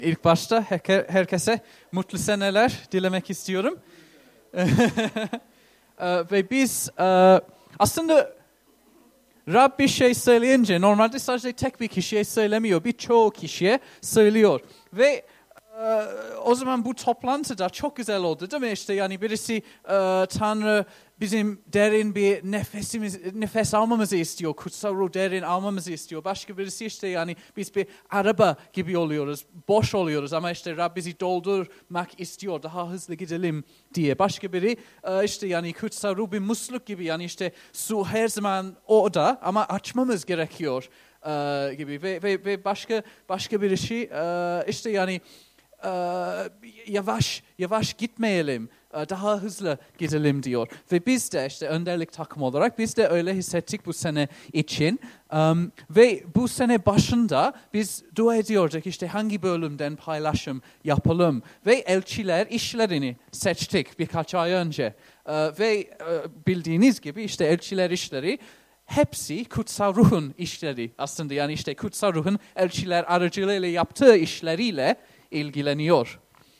İlk başta herkese mutlu seneler dilemek istiyorum. Ve biz aslında Rab bir şey söyleyince normalde sadece tek bir kişiye söylemiyor, birçok kişiye söylüyor. Ve o zaman bu toplantıda çok güzel oldu değil mi? İşte yani birisi Tanrı bizim derin bir nefes almamızı istiyor. Kutsal ruh derin almamızı istiyor. Başka birisi işte yani biz bir araba gibi oluyoruz. Boş oluyoruz ama işte Rab bizi doldurmak istiyor. Daha hızlı gidelim diye. Başka biri işte yani kutsal ruh bir musluk gibi. Yani işte su her zaman orada ama açmamız gerekiyor gibi. Ve başka birisi işte yani yavaş gitmeyelim, daha hızlı gidelim diyor. Ve biz de işte önderlik takım olarak biz de öyle hissettik bu sene için. Ve bu sene başında biz dua ediyorduk işte hangi bölümden paylaşım yapalım. Ve elçiler işlerini seçtik birkaç ay önce. Ve bildiğiniz gibi işte elçiler işleri hepsi kutsal ruhun işleri aslında. Yani işte kutsal ruhun elçiler aracılığıyla yaptığı işleriyle ilgileniyor.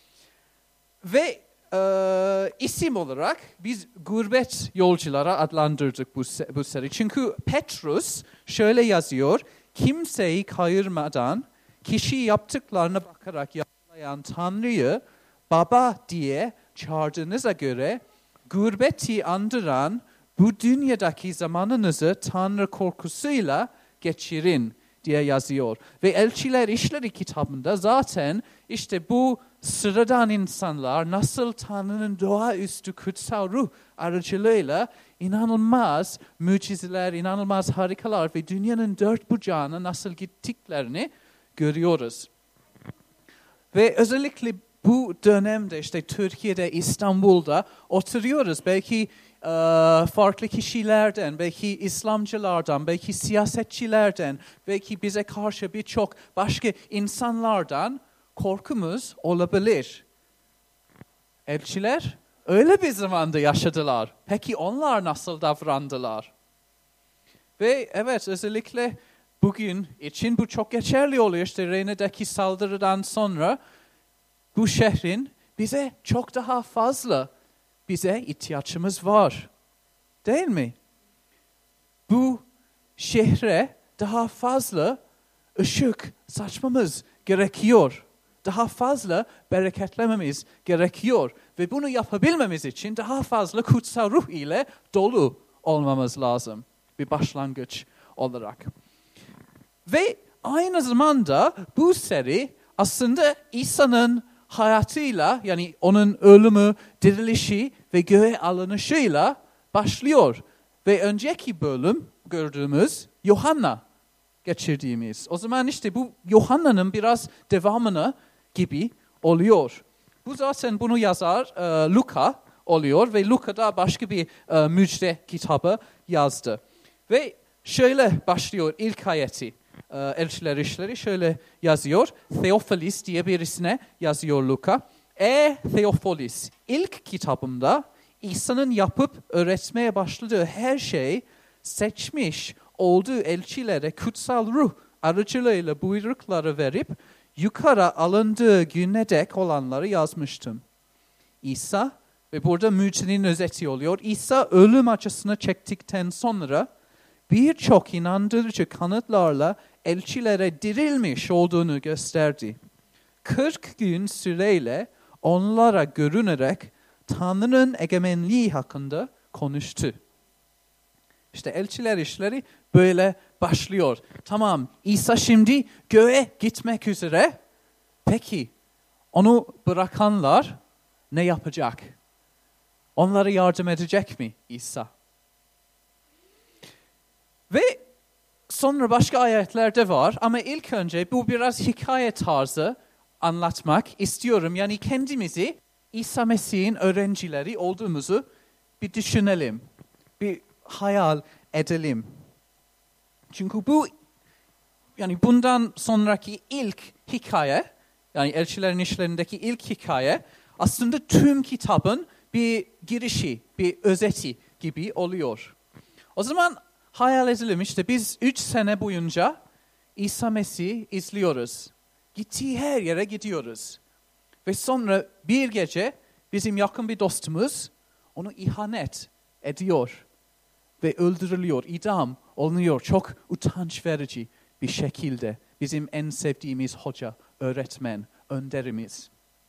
Ve isim olarak biz gurbet yolculara adlandırdık bu seri. Çünkü Petrus şöyle yazıyor, kimseyi kayırmadan kişi yaptıklarına bakarak yargılayan Tanrı'yı Baba diye çağırdığınıza göre gurbeti andıran bu dünyadaki zamanınızı Tanrı korkusuyla geçirin diye yazıyor. Ve Elçiler İşleri kitabında zaten işte bu sıradan insanlar nasıl Tanrı'nın doğaüstü kutsal ruh aracılığıyla inanılmaz mucizeler, inanılmaz harikalar ve dünyanın dört bucağına nasıl gittiklerini görüyoruz. Ve özellikle bu dönemde işte Türkiye'de, İstanbul'da oturuyoruz. Belki farklı kişilerden, belki İslamcılardan, belki siyasetçilerden, belki bize karşı birçok başka insanlardan korkumuz olabilir. Elçiler öyle bir zamanda yaşadılar. Peki onlar nasıl davrandılar? Ve evet özellikle bugün için bu çok geçerli oluyor. İşte Rene'deki saldırıdan sonra bu şehrin bize çok daha fazla ihtiyacımız var. Değil mi? Bu şehre daha fazla ışık saçmamız gerekiyor. Daha fazla bereketlememiz gerekiyor. Ve bunu yapabilmemiz için daha fazla kutsal ruh ile dolu olmamız lazım. Bir başlangıç olarak. Ve aynı zamanda bu seri aslında İsa'nın hayatıyla yani onun ölümü, dirilişi ve göğe alınışıyla başlıyor. Ve önceki bölüm gördüğümüz Yuhanna geçirdiğimiz. O zaman işte bu Yuhanna'nın biraz devamını gibi oluyor. Bu zaten bunu yazar Luka oluyor ve Luka da başka bir müjde kitabı yazdı. Ve şöyle başlıyor ilk ayeti. Elçiler İşleri şöyle yazıyor. Theophilus diye birisine yazıyor Luka. Theophilus, ilk kitabımda İsa'nın yapıp öğretmeye başladığı her şey seçmiş olduğu elçilere kutsal ruh aracılığıyla buyrukları verip yukarı alındığı güne dek olanları yazmıştım. İsa ve burada mucizenin özeti oluyor. İsa ölüm acısını çektikten sonra birçok inandırıcı kanıtlarla elçilere dirilmiş olduğunu gösterdi. 40 gün süreyle onlara görünerek Tanrı'nın egemenliği hakkında konuştu. İşte elçiler işleri böyle başlıyor. Tamam, İsa şimdi göğe gitmek üzere. Peki, onu bırakanlar ne yapacak? Onlara yardım edecek mi İsa? Ve sonra başka ayetlerde var ama ilk önce bu biraz hikaye tarzı anlatmak istiyorum. Yani kendimizi İsa Mesih'in öğrencileri olduğumuzu bir düşünelim, bir hayal edelim. Çünkü bu yani bundan sonraki ilk hikaye, yani Elçilerin İşlerindeki ilk hikaye aslında tüm kitabın bir girişi, bir özeti gibi oluyor. O zaman hayal edelim işte biz 3 sene boyunca İsa Mesih'i izliyoruz. Gittiği her yere gidiyoruz. Ve sonra bir gece bizim yakın bir dostumuz onu ihanet ediyor ve öldürülüyor, idam oluyor. Çok utanç verici bir şekilde bizim en sevdiğimiz hoca, öğretmen, önderimiz.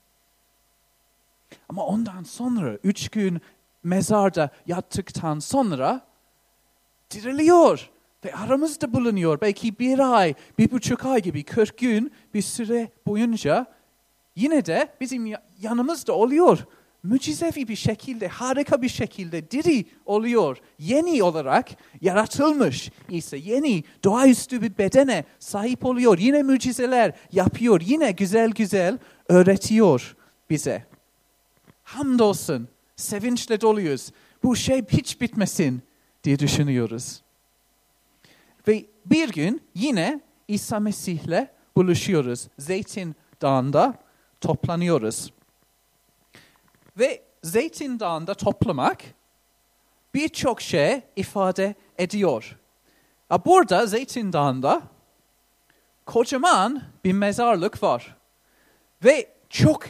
Ama ondan sonra 3 gün mezarda yattıktan sonra diriliyor ve aramızda bulunuyor. Belki 1 ay, 1,5 ay gibi 40 gün bir süre boyunca yine de bizim yanımızda oluyor. Mucizevi bir şekilde, harika bir şekilde diri oluyor. Yeni olarak yaratılmış ise yeni doğaüstü bir bedene sahip oluyor. Yine mucizeler yapıyor. Yine güzel güzel öğretiyor bize. Hamdolsun, sevinçle doluyuz. Bu şey hiç bitmesin diye düşünüyoruz. Ve bir gün yine İsa Mesih'le buluşuyoruz. Zeytin Dağı'nda toplanıyoruz. Ve Zeytin Dağı'nda toplamak birçok şey ifade ediyor. Burada Zeytin Dağı'nda kocaman bir mezarlık var. Ve çok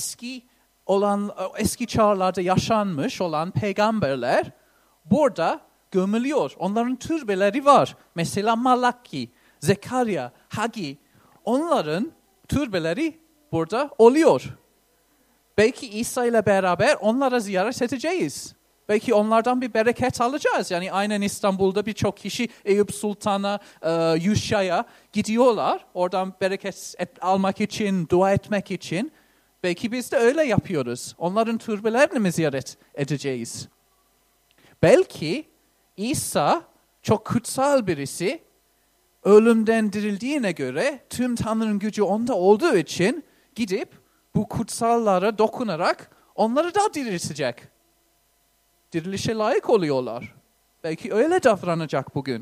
eski çağlarda yaşanmış olan peygamberler burada gömülüyor. Onların türbeleri var. Mesela Malaki, Zekariya, Hagi. Onların türbeleri burada oluyor. Belki İsa ile beraber onlara ziyaret edeceğiz. Belki onlardan bir bereket alacağız. Yani aynen İstanbul'da birçok kişi Eyüp Sultan'a, Yuşa'ya gidiyorlar. Oradan bereket almak için, dua etmek için. Belki biz de öyle yapıyoruz. Onların türbelerini mi ziyaret edeceğiz? Belki İsa çok kutsal birisi, ölümden dirildiğine göre tüm Tanrı'nın gücü onda olduğu için gidip bu kutsallara dokunarak onları da diriltecek. Dirilişe layık oluyorlar. Belki öyle davranacak bugün.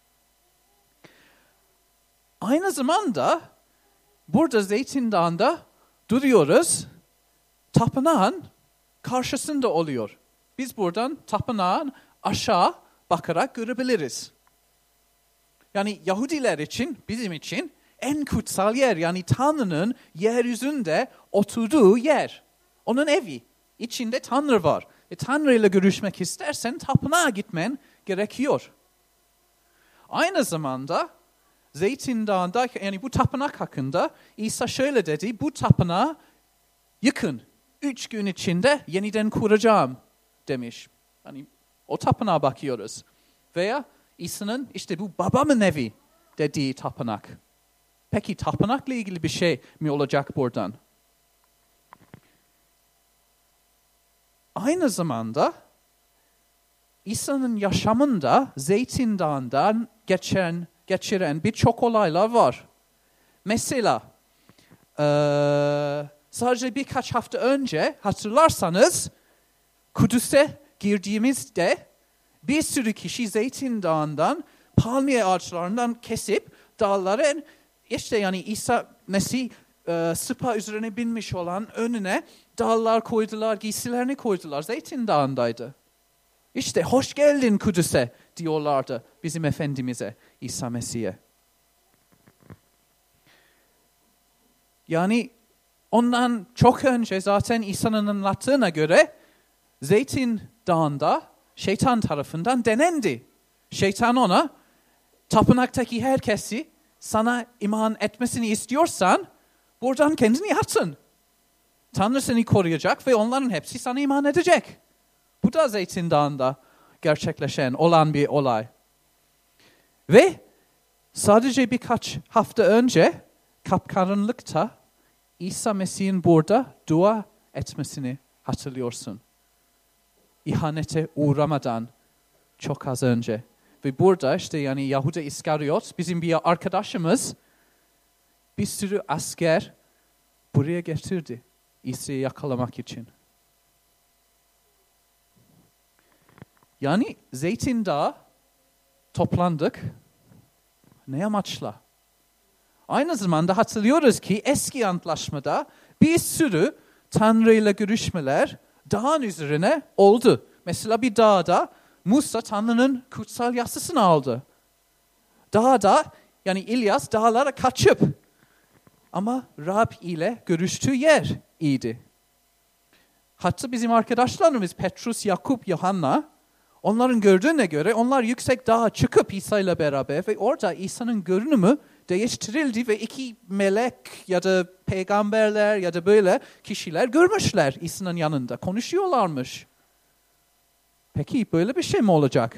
Aynı zamanda burada Zeytin Dağı'nda duruyoruz. Tapınağın karşısında oluyor. Biz buradan tapınağın aşağı bakarak görebiliriz. Yani Yahudiler için, bizim için en kutsal yer. Yani Tanrı'nın yeryüzünde oturduğu yer. Onun evi. İçinde Tanrı var. Tanrı ile görüşmek istersen tapınağa gitmen gerekiyor. Aynı zamanda Zeytin Dağı'nda, yani bu tapınak hakkında İsa şöyle dedi: bu tapınağı yıkın. 3 gün içinde yeniden kuracağım demiş. Yani o tapınağa bakıyoruz. Veya İsa'nın işte bu babamın evi dediği tapınak. Peki tapınakla ilgili bir şey mi olacak buradan? Aynı zamanda İsa'nın yaşamında Zeytin Dağı'ndan geçiren birçok olaylar var. Mesela sadece birkaç hafta önce hatırlarsanız Kudüs'e girdiğimizde bir sürü kişi Zeytin Dağı'ndan palmiye ağaçlarından kesip dağların işte yani İsa Mesih sıpa üzerine binmiş olan önüne dallar koydular, giysilerini koydular. Zeytin Dağı'ndaydı. İşte hoş geldin Kudüs'e diyorlardı bizim Efendimiz'e, İsa Mesih'e. Yani ondan çok önce zaten İsa'nın anlattığına göre Zeytin Dağı'nda şeytan tarafından denendi. Şeytan ona tapınaktaki herkesi sana iman etmesini istiyorsan buradan kendini atın. Tanrı seni koruyacak ve onların hepsi sana iman edecek. Bu da Zeytin Dağı'nda gerçekleşen olan bir olay. Ve sadece birkaç hafta önce kapkaranlıkta İsa Mesih'in burada dua etmesini hatırlıyorsun. İhanete uğramadan çok az önce. Ve burada işte yani Yahuda İskariot bizim bir arkadaşımız bir sürü asker buraya getirdi İsa'yı yakalamak için. Yani Zeytin Dağı toplandık. Ne amaçla? Aynı zamanda hatırlıyoruz ki eski antlaşmada bir sürü Tanrı ile görüşmeler dağın üzerine oldu. Mesela bir dağda Musa Tanrı'nın kutsal yasasını aldı. Dağda yani İlyas dağlara kaçıp Ama Rab ile görüştüğü yer iyiydi. Hatta bizim arkadaşlarımız Petrus, Yakup, Yohanna, onların gördüğüne göre onlar yüksek dağa çıkıp İsa ile beraber ve orada İsa'nın görünümü değiştirildi ve iki melek ya da peygamberler ya da böyle kişiler görmüşler İsa'nın yanında, konuşuyorlarmış. Peki böyle bir şey mi olacak?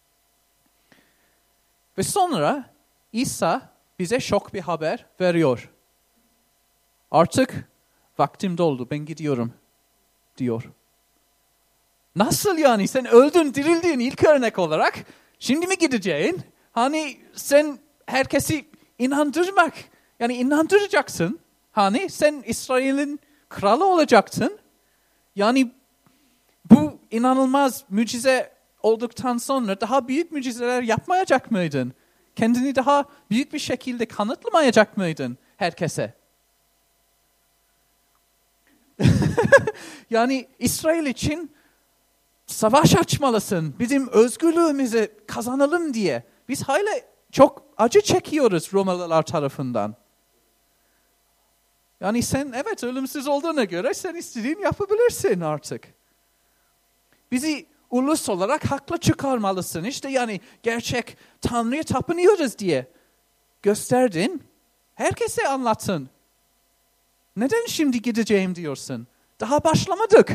Ve sonra İsa bize şok bir haber veriyor. Artık vaktim doldu, ben gidiyorum diyor. Nasıl yani? Sen öldün, dirildin ilk örnek olarak. Şimdi mi gideceksin? Hani sen herkesi inandıracaksın. Hani sen İsrail'in kralı olacaksın. Yani bu inanılmaz mucize olduktan sonra daha büyük mucizeler yapmayacak mıydın? Kendini daha büyük bir şekilde kanıtlamayacak mıydın herkese? Yani İsrail için savaş açmalısın. Bizim özgürlüğümüzü kazanalım diye. Biz hala çok acı çekiyoruz Romalılar tarafından. Yani sen evet ölümsüz olduğuna göre sen istediğini yapabilirsin artık. Bizi ulus olarak haklı çıkarmalısın. İşte yani gerçek Tanrı'ya tapınıyoruz diye gösterdin. Herkese anlatın. Neden şimdi gideceğim diyorsun? Daha başlamadık.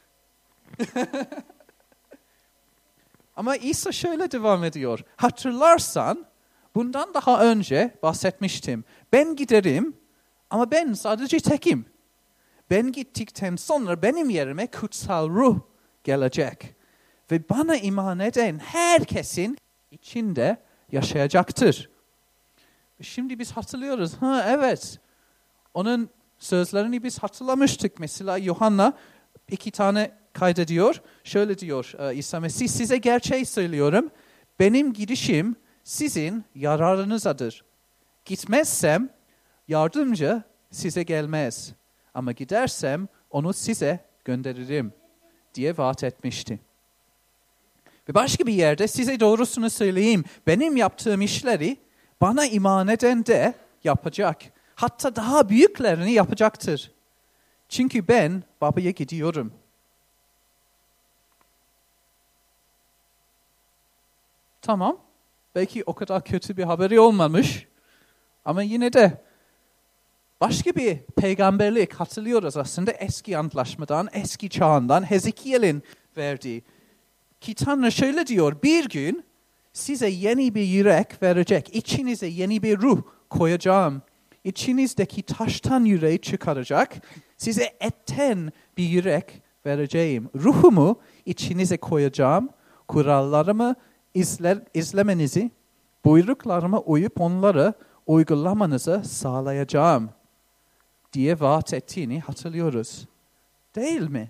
Ama İsa şöyle devam ediyor. Hatırlarsan bundan daha önce bahsetmiştim. Ben giderim ama ben sadece tekim. Ben gittikten sonra benim yerime kutsal ruh gelecek. Ve bana iman eden herkesin içinde yaşayacaktır. Şimdi biz hatırlıyoruz. Evet. Onun sözlerini biz hatırlamıştık. Mesela Yohanna 2 tane kaydediyor. Şöyle diyor İsa Mesih, size gerçeği söylüyorum. Benim gidişim sizin yararınızadır. Gitmezsem yardımcı size gelmez. Ama gidersem onu size gönderirim diye vaat etmişti. Ve başka bir yerde size doğrusunu söyleyeyim. Benim yaptığım işleri bana iman eden de yapacak. Hatta daha büyüklerini yapacaktır. Çünkü ben Baba'ya gidiyorum. Tamam. Belki o kadar kötü bir haberi olmamış. Ama yine de başka bir peygamberlik hatırlıyoruz aslında eski antlaşmadan, eski çağından Hezekiel'in verdiği. Ki Tanrı şöyle diyor, bir gün size yeni bir yürek verecek, içinize yeni bir ruh koyacağım. İçinizdeki taştan yüreği çıkaracak, size etten bir yürek vereceğim. Ruhumu içinize koyacağım, kurallarımı izlemenizi, buyruklarıma uyup onları uygulamanızı sağlayacağım diye vaat ettiğini hatırlıyoruz. Değil mi?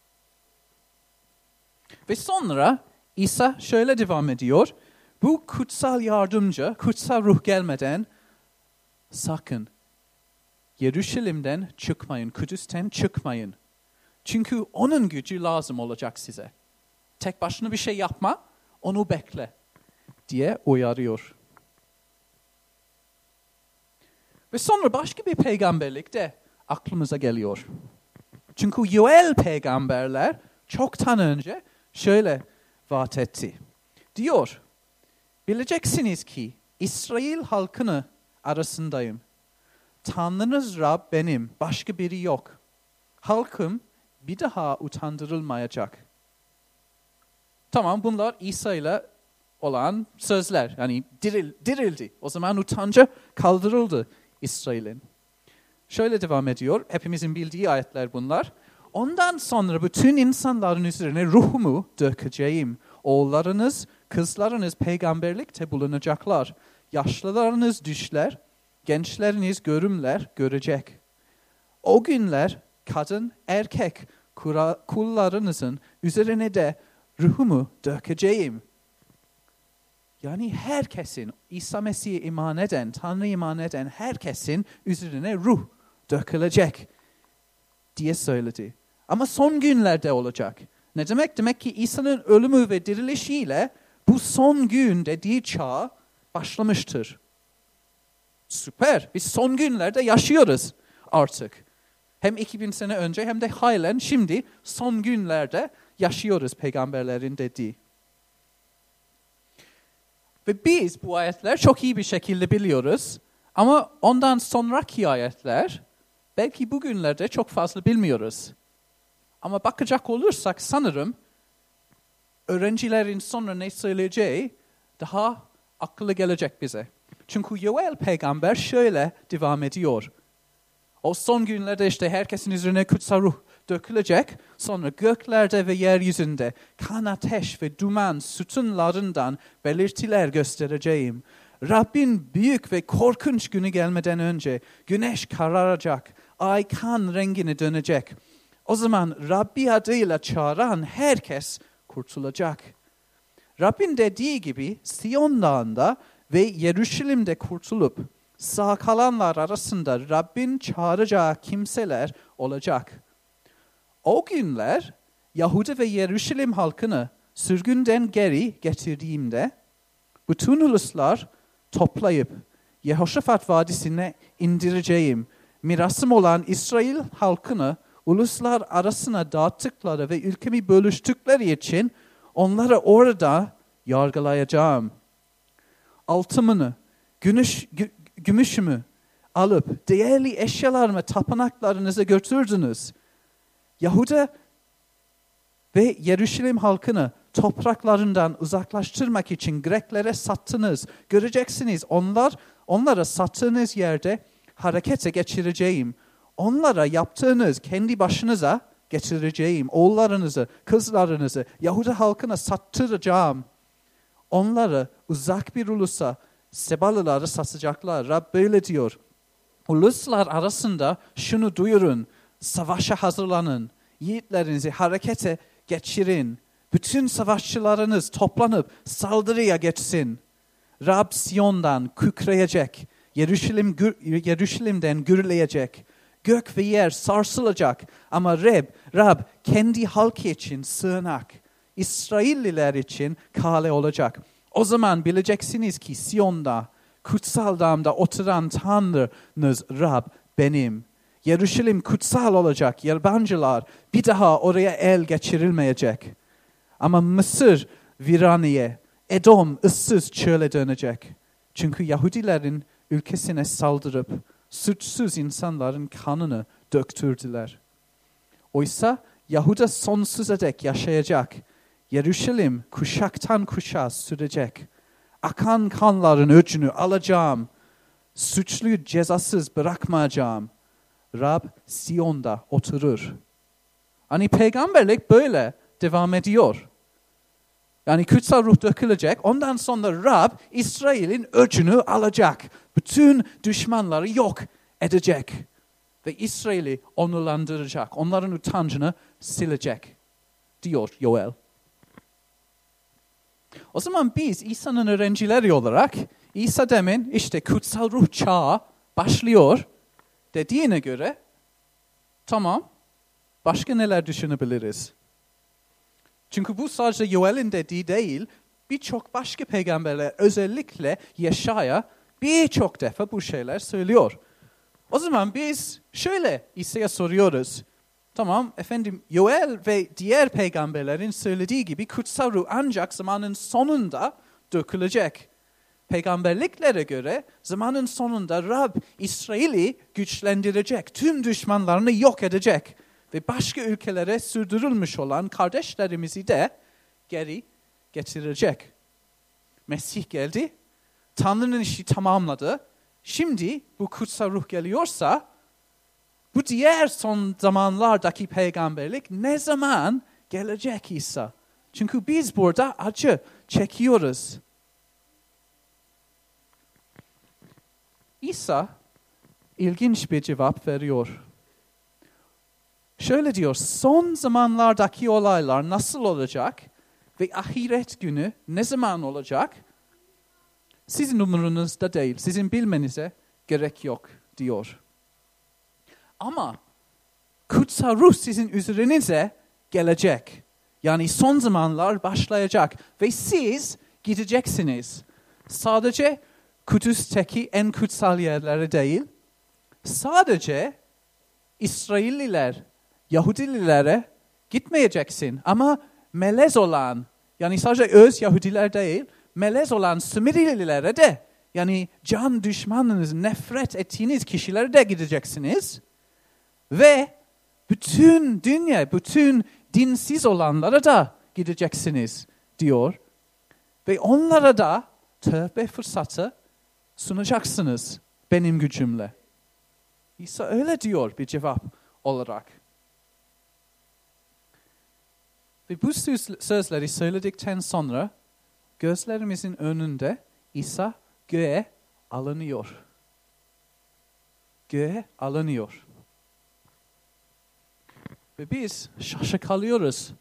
Ve sonra İsa şöyle devam ediyor. Bu kutsal yardımcı, kutsal ruh gelmeden sakın Yeruşalim'den çıkmayın, Kudüs'ten çıkmayın. Çünkü onun gücü lazım olacak size. Tek başına bir şey yapma, onu bekle diye uyarıyor. Ve sonra başka bir peygamberlik de aklımıza geliyor. Çünkü Yoel peygamberler çoktan önce şöyle vaat etti. Diyor, bileceksiniz ki İsrail halkını arasındayım. Tanrınız Rab benim, başka biri yok. Halkım bir daha utandırılmayacak. Tamam, bunlar İsa ile olan sözler. Yani dirildi. O zaman utancı kaldırıldı İsrail'in. Şöyle devam ediyor. Hepimizin bildiği ayetler bunlar. Ondan sonra bütün insanların üzerine ruhumu dökeceğim. Oğullarınız, kızlarınız peygamberlikte bulunacaklar. Yaşlılarınız düşler, gençleriniz görümler görecek. O günler kadın, erkek kullarınızın üzerine de ruhumu dökeceğim. Yani herkesin, İsa Mesih'e iman eden, Tanrı'ya iman eden herkesin üzerine ruh dökülecek diye söyledi. Ama son günlerde olacak. Ne demek? Demek ki İsa'nın ölümü ve dirilişiyle bu son gün dediği çağ başlamıştır. Süper. Biz son günlerde yaşıyoruz artık. Hem 2000 sene önce hem de halen şimdi son günlerde yaşıyoruz peygamberlerin dediği. Ve biz bu ayetler çok iyi bir şekilde biliyoruz. Ama ondan sonraki ayetler belki bugünlerde çok fazla bilmiyoruz. Ama bakacak olursak sanırım öğrencilerin sonra ne söyleyeceği daha akıllı gelecek bize. Çünkü Yoel peygamber şöyle devam ediyor. O son günlerde işte herkesin üzerine kutsal ruh dökülecek. Sonra göklerde ve yeryüzünde kan, ateş ve duman sütunlarından belirtiler göstereceğim. Rabbin büyük ve korkunç günü gelmeden önce güneş kararacak, ay kan rengine dönecek. O zaman Rabbi adıyla çağıran herkes kurtulacak. Rabbin dediği gibi Siyon Dağı'nda ve Yeruşalim'de kurtulup sağ kalanlar arasında Rabbin çağıracağı kimseler olacak. O günler Yahuda ve Yeruşalim halkını sürgünden geri getirdiğimde bütün uluslar toplayıp Yehoşafat Vadisi'ne indireceğim. Mirasım olan İsrail halkını uluslar arasına dağıttıkları ve ülkemi bölüştükleri için onları orada yargılayacağım. Altımını, gümüşümü alıp değerli eşyalarımı tapınaklarınıza götürdünüz. Yahuda ve Yeruşalim halkını topraklarından uzaklaştırmak için Greklere sattınız. Göreceksiniz onlara sattığınız yerde harekete geçireceğim. Onlara yaptığınız kendi başınıza getireceğim. Oğullarınızı, kızlarınızı Yahuda halkına sattıracağım. Onları uzak bir ulusa, Sebalıları satacaklar. Rab böyle diyor. Uluslar arasında şunu duyurun. Savaşa hazırlanın. Yiğitlerinizi harekete geçirin. Bütün savaşçılarınız toplanıp saldırıya geçsin. Rab Siyon'dan kükreyecek. Yeruşalim'den gürleyecek. Gök ve yer sarsılacak. Ama Rab kendi halkı için sığınak. İsrailliler için kale olacak. O zaman bileceksiniz ki Siyon'da, kutsal dağımda oturan Tanrınız Rab benim. Yeruşalim kutsal olacak, yabancılar bir daha oraya el geçirilmeyecek. Ama Mısır viraneye, Edom ıssız çöle dönecek. Çünkü Yahudilerin ülkesine saldırıp suçsuz insanların kanını döktürdüler. Oysa Yahuda sonsuza dek yaşayacak. Yeruşalim kuşaktan kuşağa sürecek. Akan kanların öcünü alacağım. Suçluyu cezasız bırakmayacağım. Rab Siyon'da oturur. Hani peygamberlik böyle devam ediyor. Yani kutsal ruh dökülecek. Ondan sonra Rab İsrail'in öcünü alacak. Bütün düşmanları yok edecek. Ve İsrail'i onurlandıracak. Onların utancını silecek. Diyor Yoel. O zaman biz İsa'nın öğrencileri olarak İsa demin işte kutsal ruh çağı başlıyor dediğine göre tamam başka neler düşünebiliriz? Çünkü bu sadece Yoel'in dediği değil, birçok başka peygamberler özellikle Yeşaya birçok defa bu şeyler söylüyor. O zaman biz şöyle İsa'ya soruyoruz. Tamam efendim Yoel ve diğer peygamberlerin söylediği gibi kutsal ruh ancak zamanın sonunda dökülecek. Peygamberliklere göre zamanın sonunda Rab İsrail'i güçlendirecek, tüm düşmanlarını yok edecek ve başka ülkelere sürdürülmüş olan kardeşlerimizi de geri getirecek. Mesih geldi, Tanrı'nın işi tamamladı. Şimdi bu kutsal ruh geliyorsa, bu diğer son zamanlardaki peygamberlik ne zaman gelecek İsa? Çünkü biz burada acı çekiyoruz. İsa ilginç bir cevap veriyor. Şöyle diyor, son zamanlardaki olaylar nasıl olacak ve ahiret günü ne zaman olacak? Sizin umurunuzda değil, sizin bilmenize gerek yok diyor. Ama kutsal ruh sizin üzerinize gelecek. Yani son zamanlar başlayacak ve siz gideceksiniz. Sadece Kudüs'teki en kutsal yerlere değil, sadece İsrailliler, Yahudililere gitmeyeceksin. Ama melez olan, yani sadece öz Yahudiler değil, melez olan Sümerililere de, yani can düşmanınız, nefret ettiğiniz kişilere de gideceksiniz. Ve bütün dünya, bütün dinsiz olanlara da gideceksiniz diyor. Ve onlara da tövbe fırsatı sunacaksınız benim gücümle. İsa öyle diyor bir cevap olarak. Ve bu sözleri söyledikten sonra gözlerimizin önünde İsa göğe alınıyor. Göğe alınıyor. Ve biz şaşa kalıyoruz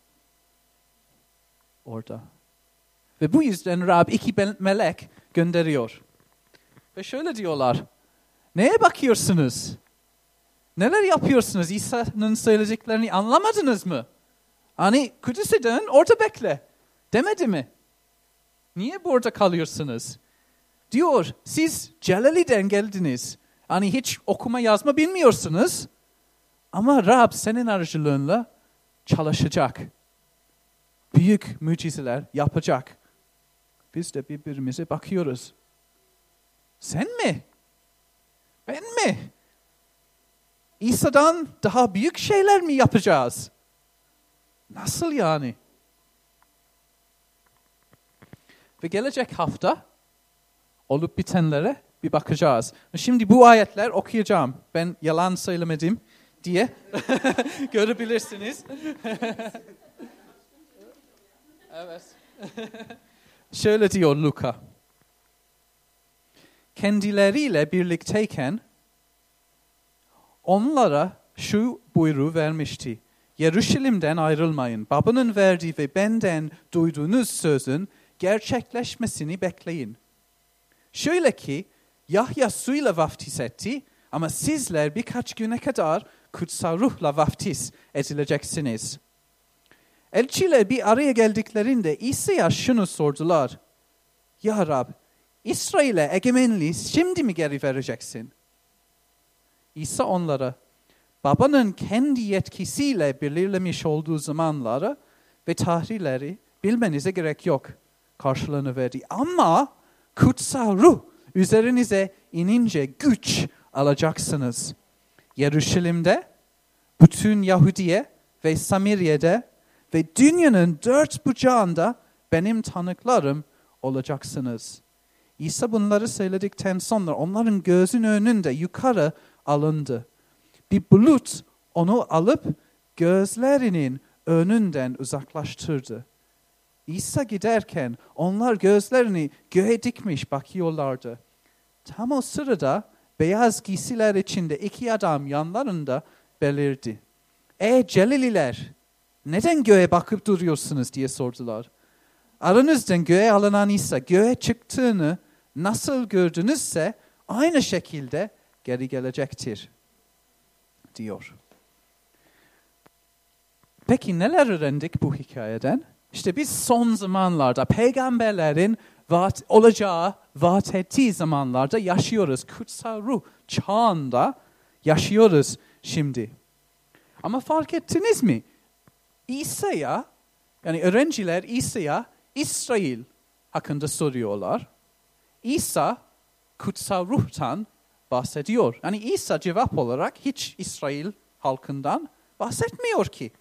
orada. Ve bu yüzden Rab 2 melek gönderiyor. Ve şöyle diyorlar, neye bakıyorsunuz? Neler yapıyorsunuz? İsa'nın söyleyeceklerini anlamadınız mı? Hani Kudüs'e dön, orada bekle. Demedi mi? Niye burada kalıyorsunuz? Diyor, siz Celali'den geldiniz. Hani hiç okuma yazma bilmiyorsunuz. Ama Rab senin aracılığınla çalışacak. Büyük mucizeler yapacak. Biz de birbirimize bakıyoruz. Sen mi? Ben mi? İsa'dan daha büyük şeyler mi yapacağız? Nasıl yani? Ve gelecek hafta olup bitenlere bir bakacağız. Şimdi bu ayetler okuyacağım. Ben yalan söylemedim diye görebilirsiniz. Evet. Şöyle diyor Luka. Kendileriyle birlikteyken onlara şu buyruğu vermişti. Yeruşalim'den ayrılmayın. Babanın verdiği ve benden duyduğunuz sözün gerçekleşmesini bekleyin. Şöyle ki Yahya suyla vaftiz etti ama sizler birkaç güne kadar kutsal ruhla vaftiz edileceksiniz. Elçiler bir araya geldiklerinde İsa'ya şunu sordular. Ya Rab, İsrail'e egemenliği şimdi mi geri vereceksin? İsa onlara, babanın kendi yetkisiyle belirlemiş olduğu zamanları ve tarihleri bilmenize gerek yok karşılığını verdi. Ama kutsal ruh üzerinize inince güç alacaksınız. Yeruşalim'de, bütün Yahudiye ve Samiriye'de ve dünyanın dört bucağında benim tanıklarım olacaksınız. İsa bunları söyledikten sonra onların gözünün önünde yukarı alındı. Bir bulut onu alıp gözlerinin önünden uzaklaştırdı. İsa giderken onlar gözlerini göğe dikmiş bakıyorlardı. Tam o sırada beyaz giysiler içinde 2 adam yanlarında belirdi. Celililer, neden göğe bakıp duruyorsunuz diye sordular. Aranızdan göğe alınan İsa göğe çıktığını nasıl gördünüzse aynı şekilde geri gelecektir diyor. Peki neler öğrendik bu hikayeden? İşte biz son zamanlarda peygamberlerin olacağı vaat ettiği zamanlarda yaşıyoruz. Kutsal ruh çağında yaşıyoruz şimdi. Ama fark ettiniz mi? İsa'ya, yani öğrenciler İsa'ya İsrail hakkında soruyorlar. İsa kutsal ruhtan bahsediyor. Yani İsa cevap olarak hiç İsrail halkından bahsetmiyor ki.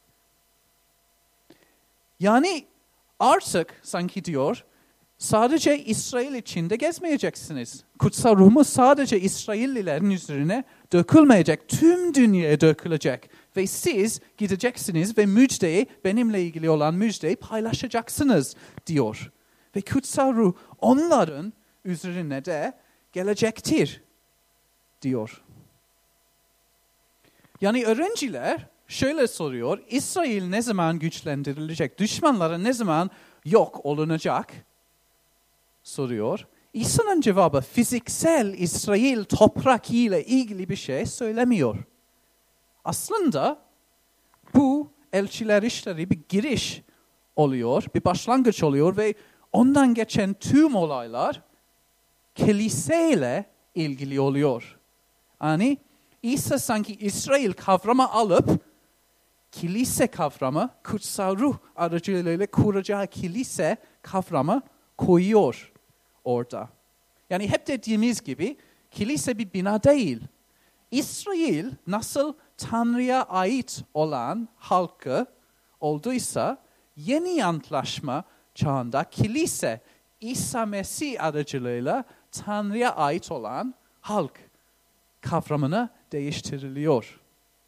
Yani artık sanki diyor, sadece İsrail içinde gezmeyeceksiniz. Kutsal ruhumuz sadece İsraillilerin üzerine dökülmeyecek, tüm dünyaya dökülecek. Ve siz gideceksiniz ve müjdeyi, benimle ilgili olan müjdeyi paylaşacaksınız diyor. Ve kutsal ruh onların üzerine de gelecektir diyor. Yani öğrenciler şöyle soruyor, İsrail ne zaman güçlendirilecek, düşmanları ne zaman yok olunacak soruyor. İsa'nın cevabı fiziksel İsrail toprak ile ilgili bir şey söylemiyor. Aslında bu elçiler işleri bir giriş oluyor, bir başlangıç oluyor ve ondan geçen tüm olaylar kiliseyle ilgili oluyor. Yani İsa sanki İsrail kavramı alıp kilise kavramı, kutsal ruh aracılığıyla kuracağı kilise kavramı koyuyor orada. Yani hep dediğimiz gibi kilise bir bina değil. İsrail nasıl Tanrı'ya ait olan halkı olduysa yeni antlaşma çağında kilise İsa Mesih aracılığıyla Tanrı'ya ait olan halk kavramını değiştiriliyor.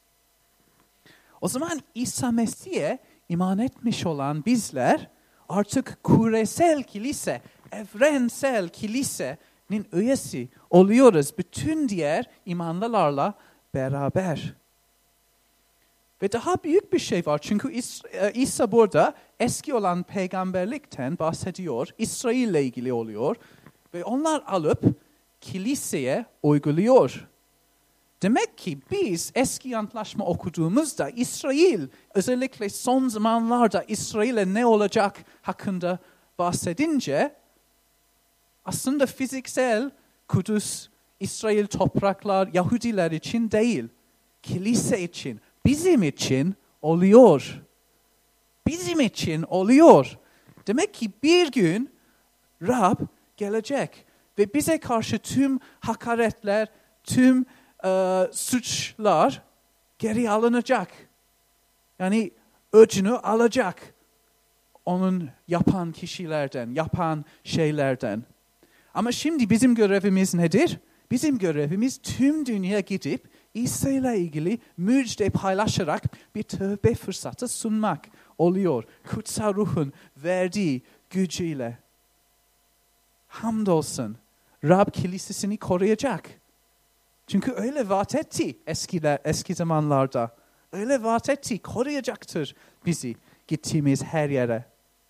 O zaman İsa Mesih'e iman etmiş olan bizler artık küresel kilise, evrensel kilisenin üyesi oluyoruz. Bütün diğer imanlılarla beraber. Ve daha büyük bir şey var. Çünkü İsa burada eski olan peygamberlikten bahsediyor. İsrail ile ilgili oluyor. Ve onlar alıp kiliseye uyguluyor. Demek ki biz eski antlaşma okuduğumuzda İsrail, özellikle son zamanlarda İsrail'e ne olacak hakkında bahsedince aslında fiziksel Kudüs, İsrail topraklar Yahudiler için değil, kilise için, bizim için oluyor. Bizim için oluyor. Demek ki bir gün Rab gelecek ve bize karşı tüm hakaretler, tüm suçlar geri alınacak. Yani öcünü alacak onun yapan kişilerden, yapan şeylerden. Ama şimdi bizim görevimiz nedir? Bizim görevimiz tüm dünya gidip İsa ile ilgili müjde paylaşarak bir tövbe fırsatı sunmak oluyor. Kutsal Ruh'un verdiği gücüyle. Hamdolsun Rab kilisesini koruyacak. Çünkü öyle vaat etti eski zamanlarda. Öyle vaat etti, koruyacaktır bizi gittiğimiz her yere.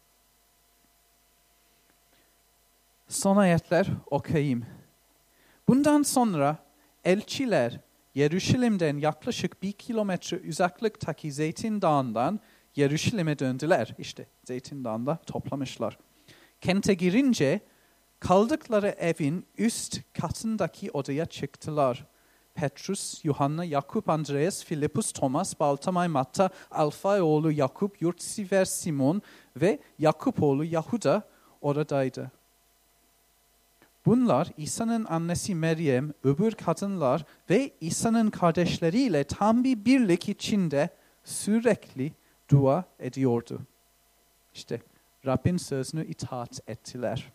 Son ayetler okuyayım. Bundan sonra elçiler Yeruşalim'den yaklaşık 1 kilometre uzaklıktaki Zeytin Dağı'ndan Yeruşalim'e döndüler. İşte Zeytin Dağı'nda toplamışlar. Kente girince kaldıkları evin üst katındaki odaya çıktılar. Petrus, Yuhanna, Yakup, Andreas, Filipus, Thomas, Baltamay, Matta, Alfay oğlu Yakup, Yurtsiver Simon ve Yakup oğlu Yahuda oradaydı. Bunlar İsa'nın annesi Meryem, öbür kadınlar ve İsa'nın kardeşleriyle tam bir birlik içinde sürekli dua ediyordu. İşte Rabbin sözünü itaat ettiler.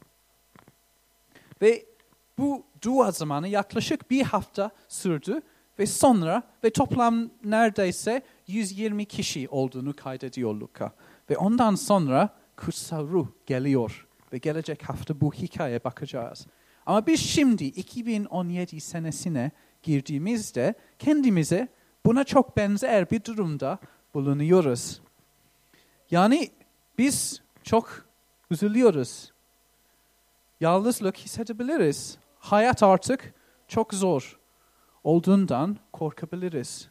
Ve bu dua zamanı yaklaşık bir hafta sürdü ve toplam neredeyse 120 kişi olduğunu kaydediyor Luka. Ve ondan sonra kutsal ruh geliyor ve gelecek hafta bu hikayeye bakacağız. Ama biz şimdi 2017 senesine girdiğimizde kendimize buna çok benzer bir durumda bulunuyoruz. Yani biz çok üzülüyoruz. Yalnızlık hissedebiliriz. Hayat artık çok zor olduğundan korkabiliriz.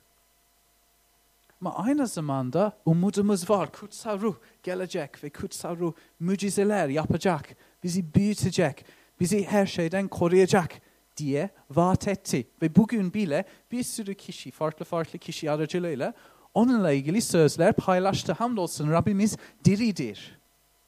Ama aynı zamanda umudumuz var. Kutsal ruh gelecek ve kutsal ruh mucizeler yapacak. Bizi büyütecek, bizi her şeyden koruyacak diye vaat etti. Ve bugün bile bir sürü kişi, farklı kişi aracılığıyla onunla ilgili sözler paylaştı. Hamdolsun Rabbimiz diridir.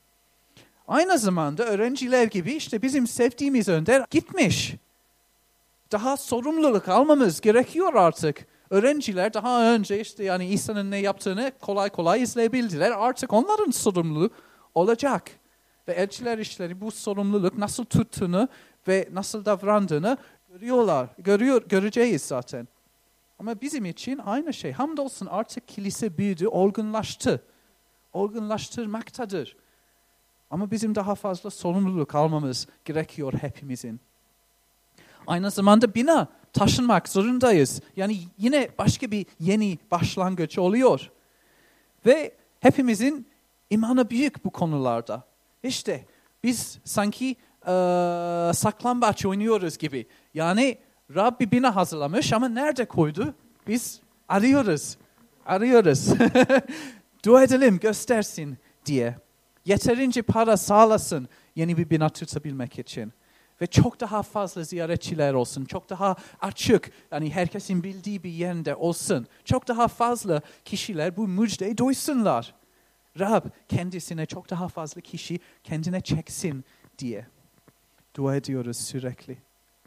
Aynı zamanda öğrenciler gibi işte bizim sevdiğimiz önder gitmiş. Daha sorumluluk almamız gerekiyor artık. Öğrenciler daha önce işte yani İsa'nın ne yaptığını kolay izleyebildiler. Artık onların sorumluluğu olacak. Ve elçiler işleri bu sorumluluk nasıl tuttuğunu ve nasıl davrandığını göreceğiz zaten. Ama bizim için aynı şey. Hamdolsun artık kilise büyüdü, olgunlaştı. Olgunlaştırmaktadır. Ama bizim daha fazla sorumluluk almamız gerekiyor hepimizin. Aynı zamanda bina taşınmak zorundayız. Yani yine başka bir yeni başlangıç oluyor. Ve hepimizin imanı büyük bu konularda. İşte biz sanki saklambaç oynuyoruz gibi. Yani Rab bir bina hazırlamış ama nerede koydu? Biz arıyoruz. Dua edelim, göstersin diye. Yeterince para sağlasın yeni bir bina tutabilmek için. Ve çok daha fazla ziyaretçiler olsun. Çok daha açık, yani herkesin bildiği bir yerde olsun. Çok daha fazla kişiler bu müjdeyi duysunlar. Rab kendisine çok daha fazla kişi kendine çeksin diye dua ediyoruz sürekli.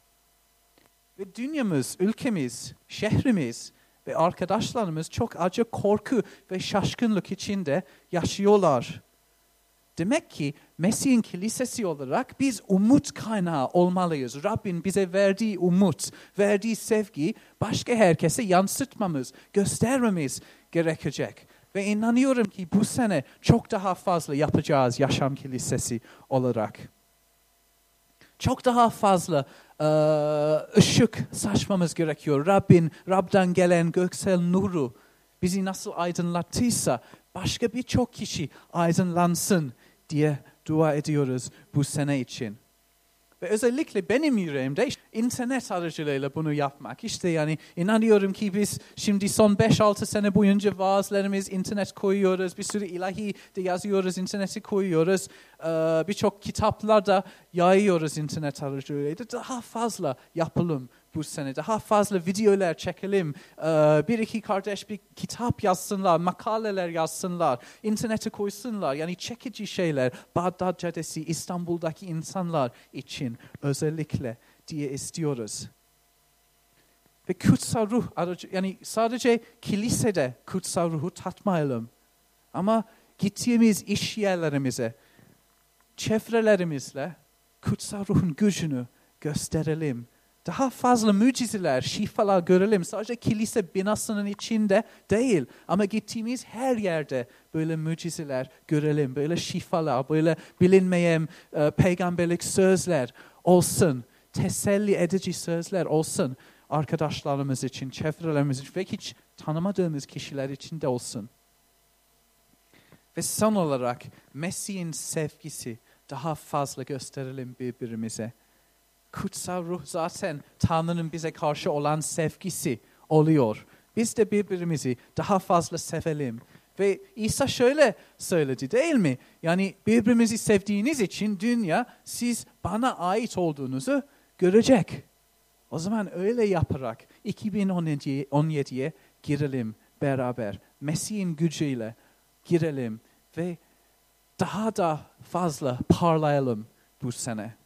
Ve dünyamız, ülkemiz, şehrimiz ve arkadaşlarımız çok acı korku ve şaşkınlık içinde yaşıyorlar. Demek ki Mesih'in kilisesi olarak biz umut kaynağı olmalıyız. Rabbin bize verdiği umut, verdiği sevgi başka herkese yansıtmamız, göstermemiz gerekecek. Ve inanıyorum ki bu sene çok daha fazla yapacağız yaşam kilisesi olarak. Çok daha fazla ışık saçmamız gerekiyor. Rab'dan gelen göksel nuru bizi nasıl aydınlattıysa başka birçok kişi aydınlansın diye dua ediyoruz bu sene için. Ve özellikle benim yüreğimde internet aracılığıyla bunu yapmak. İşte yani inanıyorum ki biz şimdi son 5-6 sene boyunca vaazlarımız internet koyuyoruz. Bir sürü ilahi de yazıyoruz, interneti koyuyoruz. Birçok kitaplar da yayıyoruz internet aracılığıyla. Daha fazla yapalım bu sene. Daha fazla videolar çekelim. Bir iki kardeş bir kitap yazsınlar, makaleler yazsınlar, internete koysunlar. Yani çekici şeyler Bağdat Caddesi, İstanbul'daki insanlar için özellikle diye istiyoruz. Ve kutsal ruh, yani sadece kilisede kutsal ruhu tatmayalım. Ama gittiğimiz iş yerlerimize, çevrelerimizle kutsal ruhun gücünü gösterelim. Daha fazla mucizeler, şifalar görelim. Sadece kilise binasının içinde değil. Ama gittiğimiz her yerde böyle mucizeler görelim. Böyle şifalar, böyle bilinmeyen peygamberlik sözler olsun. Teselli edici sözler olsun. Arkadaşlarımız için, çevrelerimiz için ve hiç tanımadığımız kişiler için de olsun. Ve son olarak Mesih'in sevgisi daha fazla gösterelim birbirimize. Kutsal ruh zaten Tanrı'nın bize karşı olan sevgisi oluyor. Biz de birbirimizi daha fazla sevelim. Ve İsa şöyle söyledi değil mi? Yani birbirimizi sevdiğiniz için dünya siz bana ait olduğunuzu görecek. O zaman öyle yaparak 2017'ye girelim beraber. Mesih'in gücüyle girelim ve daha da fazla parlayalım bu sene.